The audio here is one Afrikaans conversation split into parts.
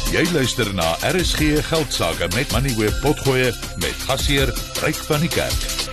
Jy luister na RSG Geldsaake met Moneyweb Potgoe met gasheer Ryk van die Kerk.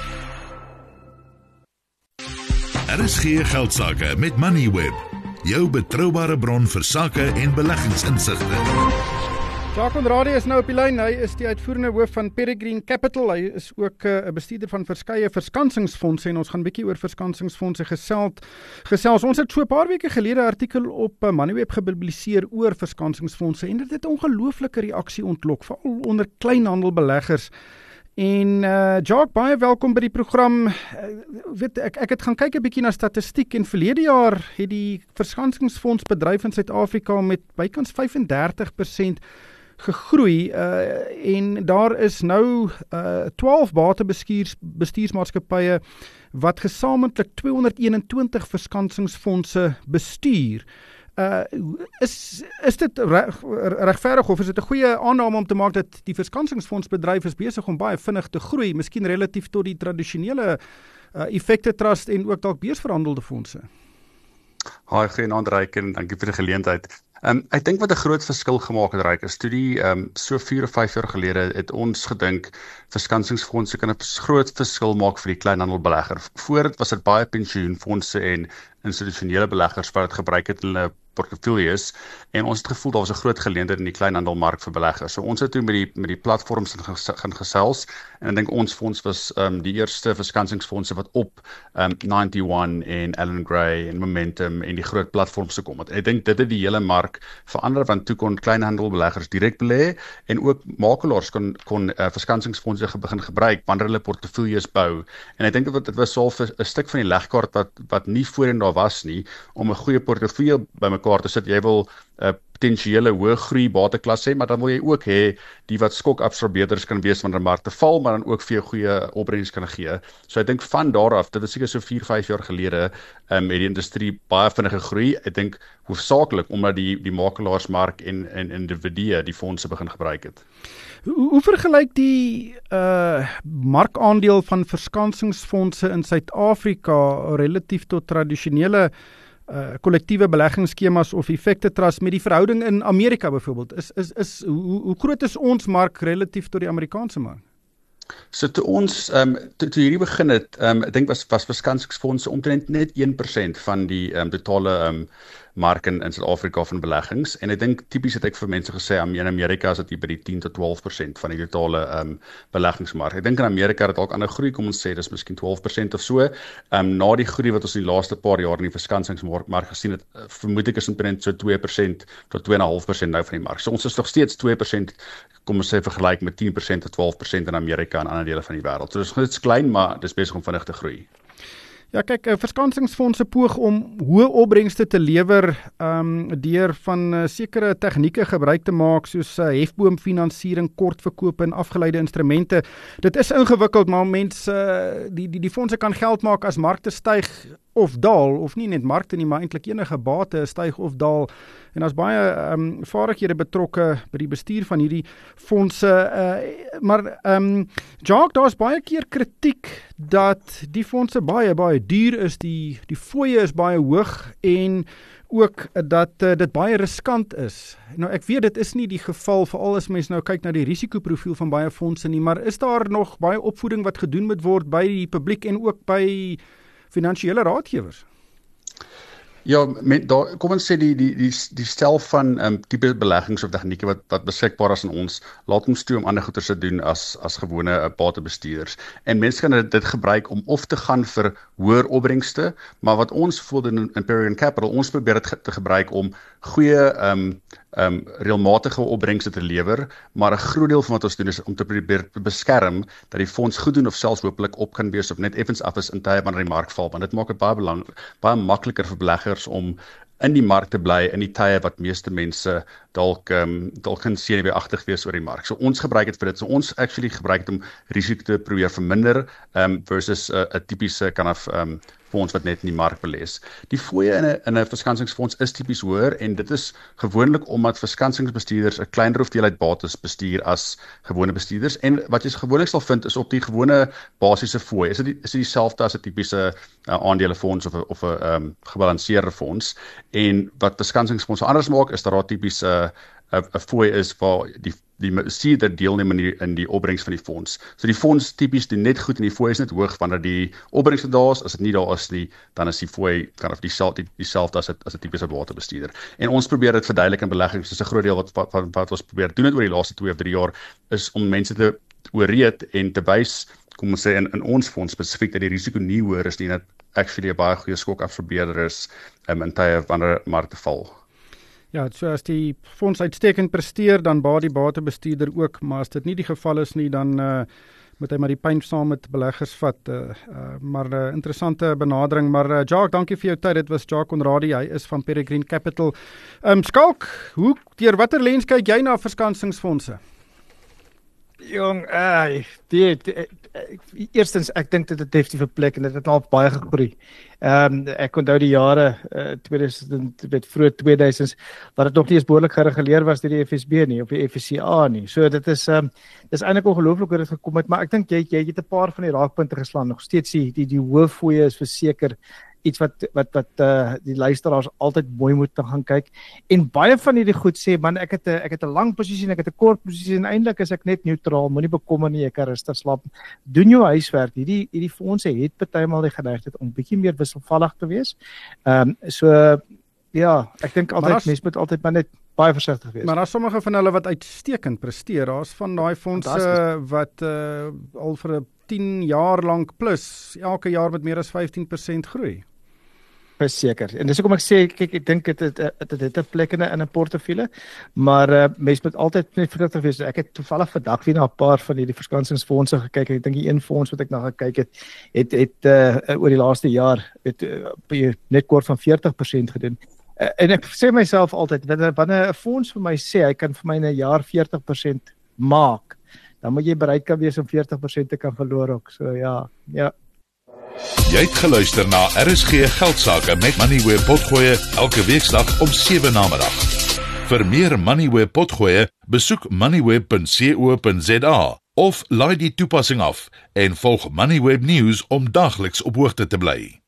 RSG Geldsaake met Moneyweb, jou betroubare bron vir sake en beleggingsinsigte. Jacques Conradie is nou op die lyn. Hy is die uitvoerende hoof van Peregrine Capital. Hy is ook 'n bestuurder van verskeie verskansingsfondse en ons gaan 'n bietjie oor verskansingsfondse gesels. Ons het so 'n paar weke gelede 'n artikel op Moneyweb gepubliseer oor verskansingsfondse en dit het 'n ongelooflike reaksie ontlok, veral onder kleinhandelbeleggers. En Jacques, baie welkom by die program. Ek het gaan kyk 'n bietjie na statistiek en verlede jaar het die verskansingsfondsbedryf in Suid-Afrika met bykans 35% gegroei en daar is nou 12 batebestuursmaatskappye wat gesamentlik 221 verskansingsfondse bestuur. Is dit regverdig of is dit 'n goeie aanname om te maak dat die verskansingsfondsbedryf is besig om baie vinnig te groei, miskien relatief tot die tradisionele effekte trust en ook dalk beursverhandelde fondse? Haai, goeienaand Ryk en dankie vir die geleentheid. Ek dink wat 'n groot verskil gemaak het, Ryk, is toe die so 4 of 5 jaar gelede het ons gedink verskansingsfondse kan 'n groot verskil maak vir die kleinhandelbelegger. Voor dit was dit baie pensioenfondse en institusionele beleggers wat dit gebruik het in hulle portefeuilles en ons het gevoel daar was 'n groot geleentheid in die kleinhandelmark vir beleggers. So ons het toe met die platforms gaan gesels en ek dink ons fonds was die eerste verskansingsfondse wat op 91 en Allan Gray en Momentum en die groot platforms gekom het. Ek dink dit het die hele mark verander want toe kon kleinhandelbeleggers direk belê en ook makelaars kon verskansingsfondse begin gebruik wanneer hulle portefeuilles bou. En ek dink dit was al 'n stuk van die legkaart wat nie voorheen daar was nie om 'n goeie portefeulje bymekaar te sit. Jy wil potensiële hoë groei bateklas hê, maar dan wil jy ook hê die wat skokabsorbeerders kan wees wanneer die markte val, maar dan ook vir jou goeie opbrengs kan gee. So ek dink van daar af, dit is seker so 4-5 jaar gelede, het die industrie baie vinnig gegroei. Ek dink hoofsaaklik omdat die makelaarsmark en individue die fondse begin gebruik het. Hoe vergelyk die markaandeel van verskansingsfondse in Suid-Afrika relatief tot tradisionele kollektiewe beleggingsskemas of effekte trust met die verhouding in Amerika byvoorbeeld? Hoe groot is ons mark relatief tot die Amerikaanse mark? So toe ons, toe hierdie begin het, ek dink was verskansingsfondse omtrent net 1% van die totale mark in Suid-Afrika van beleggings. En ek dink tipies het ek vir mense gesê, in Amerika is dit hier by die 10-12% van die totale beleggingsmark. Ek dink in Amerika het dit ook ander groei, kom ons sê, dis miskien 12% of so. Na die groei wat ons in die laaste paar jaar in die verskansingsmark gesien het, vermoed ek is omtrent so 2% tot 2,5% nou van die mark. So ons is nog steeds 2%, kom ons sê vergelyk met 10% tot 12% in Amerika en ander dele van die wêreld. So dit is klein, maar dis besig om vinnig te groei. Ja, kyk, verskansingsfondse poog om hoë opbrengste te lewer deur van sekere tegnieke gebruik te maak soos hefboomfinansiering, kortverkope en afgeleide instrumente. Dit is ingewikkeld, maar mense die fondse kan geld maak as markte styg of daal, of nie net markte nie, maar eintlik enige bate styg of daal. En daar's baie vaardighede betrokke by die bestuur van hierdie fondse. Maar Jacques, daar's baie keer kritiek dat die fondse baie duur is, die fooie is baie hoog en ook dat dit baie riskant is. Nou ek weet dit is nie die geval veral as mens nou kyk na die risikoprofiel van baie fondse nie, maar is daar nog baie opvoeding wat gedoen moet word by die publiek en ook by finansiële raadgewers? Ja, kom ons sê die stel van tipe beleggings of tegnieke wat beskikbaar is aan ons, laat ons toe om ander goeders te doen as gewone batebestuurders. En mense kan dit gebruik om of te gaan vir hoër opbrengste, maar wat ons voel in Peregrine Capital, ons probeer dit te gebruik om goeie reëlmatige opbrengste te lewer, maar 'n groot deel van wat ons doen is om te probeer beskerm dat die fonds goed doen of selfs hopelik op kan wees of net effens af is in tye wanneer die mark val, want dit maak dit baie makliker vir beleggers om in die mark te bly in die tye wat meeste mense dalk kan senuweeagtig wees oor die mark. So ons gebruik dit vir dit. So ons actually gebruik dit om risiko te probeer verminder versus 'n tipiese kind of fonds wat net in die mark belees. Die fooie in 'n verskansingsfonds is tipies hoër en dit is gewoonlik omdat verskansingsbestuurders 'n kleiner hoeveelheid bates bestuur as gewone bestuurders. En wat jy gewoonlik sal vind is op die gewone basiese fooi. Is dit dieselfde as 'n tipiese aandelefonds of 'n gebalanseerde fonds. En wat verskansingsfondse anders maak is dat daar tipies 'n fooi is waar die bestuurder deelneem in die opbrengs van die fonds. So die fonds tipies doen net goed en die fooi is net hoog wanneer die opbrengs daar is. As dit nie daar is nie, dan is die fooi kan of dieselfde as 'n tipiese batebestuurder. En ons probeer dit verduidelik in beleggings. Dis 'n groot deel wat ons probeer doen dit oor die laaste 2 of 3 jaar is om mense te ooreed en te wys, kom ons sê in ons fonds spesifiek dat die risiko nie hoër is nie, dat actually 'n baie goeie skokafverbeerder is in tye wanneer markte val. Ja, so as die fonds uitstekend presteer, dan baat die batebestuurder ook, maar as dit nie die geval is nie, dan moet hy maar die pyn saam met beleggers vat. Maar interessante benadering, maar Jacques, dankie vir jou tyd. Dit was Jacques Conradie, hy is van Peregrine Capital. Skalk, deur watter lens kyk jy na verskansingsfondse? Jong, eerstens, ek dink dit het definitief 'n plek en dit het al baie gegroei. Ek onthou die jare 2000, vroeg 2000s, wat dit nog nie eens behoorlik gereguleer was deur die FSB nie, of die FSCA nie. So dit is eintlik ongelooflik hoe dit gekom het, maar ek dink jy het 'n paar van die raakpunte geslaan. Nog steeds die hoë fooie is verseker iets wat die luisteraars altyd mooi moet gaan kyk. En baie van hierdie goed sê, man, ek het 'n lang posisie en ek het 'n kort posisie en eintlik is ek net neutraal, moenie bekommer nie, ek kan rustig slaap. Doen jou huiswerk. Hierdie fondse het partymal die geneigtheid om bietjie meer wisselvallig te wees. Ja, ek dink altyd mense moet altyd maar net baie versigtig wees. Maar daar's sommige van hulle wat uitstekend presteer. Daar's van daai fondse wat al vir 10 jaar lank plus elke jaar met meer as 15% groei. Verseker. En dis hoekom ek sê, kyk, ek dink dit het 'n plek in 'n portefeulje, maar mense moet altyd net versigtig wees. Ek het toevallig vandag weer na 'n paar van hierdie verskansingsfondse gekyk. Ek dink die een fonds wat ek na gekyk het oor die laaste jaar net kort van 40% gedoen. En ek sê myself altyd, wanneer 'n fonds vir my sê hy kan vir my in 'n jaar 40% maak, dan moet jy bereid kan wees om 40% te kan verloor ook. So ja. Jy het geluister na RSG Geldsaake met Moneyweb Potgoe elke weeksdag om 7 namiddag. Vir meer Moneyweb Potgoe, besoek moneyweb.co.za of laai die toepassing af en volg Moneyweb News om dagliks op hoogte te bly.